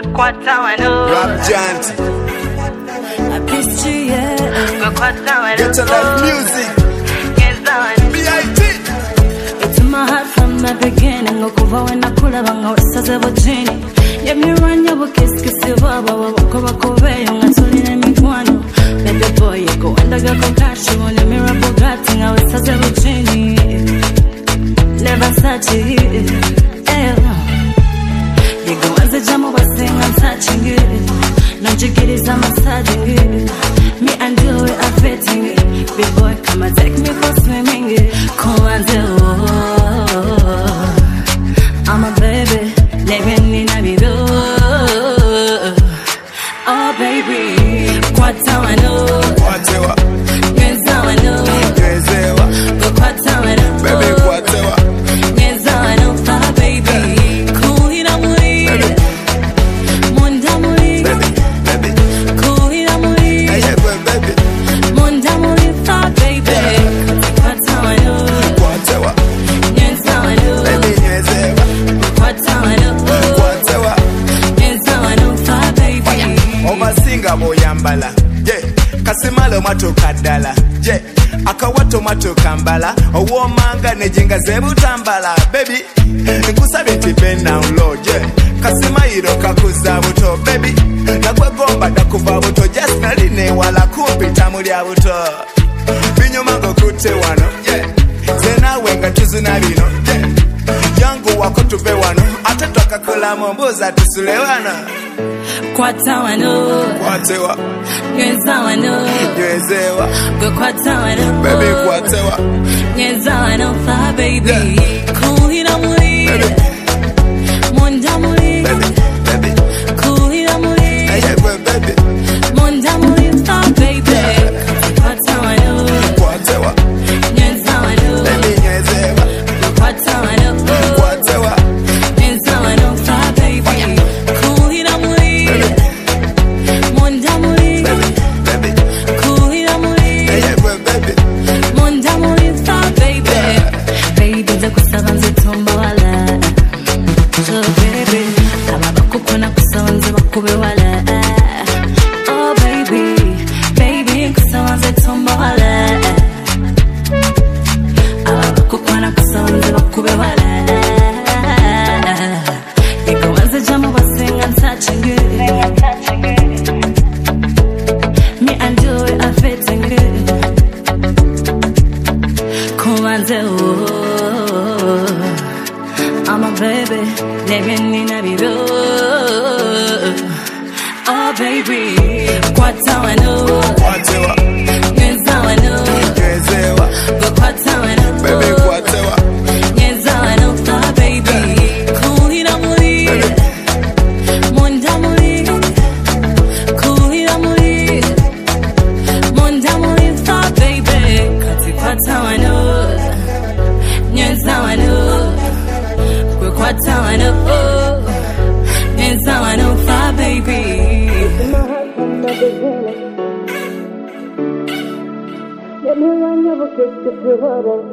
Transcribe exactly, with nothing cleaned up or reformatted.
Kwata wano Rap Giant I pissed you, yeah Kwata wano Get to life music B I T It's in my heart from the beginning Okuva when I pull up and I was such a virgin Yeah, me run your kiss, kiss your baba Wako wako veyo, nga tuli na mitwano Baby boy, you go and I go cash you on the mirror Bugatti, I was such a virgin Never such it, ever You go as a jam of a thing, I'm touching it Now you get it, I'm massaging it Me and you, we are fitting it Big boy, come and take me for swimming it Come and do I'm a baby, living in a video Oh baby, Kwata wano Kwate wa Ngeza wano Ngeze wa Go Kwata wano Baby kwate wa Ngeza wano fa baby Kuhira muri Monda muri Baby, baby Kuhira muri Hey, yeah, baby Monda muri fa baby Kwata wano Kwate wa Ngeza wano Baby ngeze wa Kwata wano Kwate wa Ngeza wano fa baby Omasinga boyambala yeah. Kasimalo matoka ddala yeah. Akawato matoka mbala Owomanga nejinga zebutambala Baby nkusabye nti bend down low yeah. Kasimayiro kakuza buto baby Nagwegomba dakuva buto Just naline wala kupita mulya buto Binyuma ngokute wano yeah. Zenawe nga tuzuna bino yeah. Yangu wako tuve wano Ate twakakola mbuza tusule wano Kwata wano Kwate wa Ngeza wano Ngeze wa Go Kwata wano Baby kwate wa Ngeza wano fa baby Yeah. Kuhira muri Baby Monda muri Baby Baby Kuhira muri Hey, yeah, baby Monda muri fa baby Kwata wano Kwate wa Ngeza wano Baby ngeze wa Go Kwata wano Kwate wa Ngeza wano fa baby Kuhira muri Monda muri Baby Baby Kuhira muri Hey, yeah, baby Monda muri fa baby Baby ndakusaba nzitomba wala So baby Aba bakukona kusaba nzi bakube wala Oh baby Baby nkusaba nzitomba wala Aba bakukona kusaba nzi bakube wala You go as a jam of a thing I'm touching it Me and you are fitting it Come and do I'm a baby living in a video Oh baby Kwata wano Kwate wa Ngeza wano Ngeze wa Go Kwata wano Baby kwate wa Ngeza wano fa baby Kuhira muri Monda muri Kuhira muri Monda muri fa baby Kati Kwata wano Ngeza wano Go Kwata wano Ngeza wano fa baby Let me run your kiss if you want it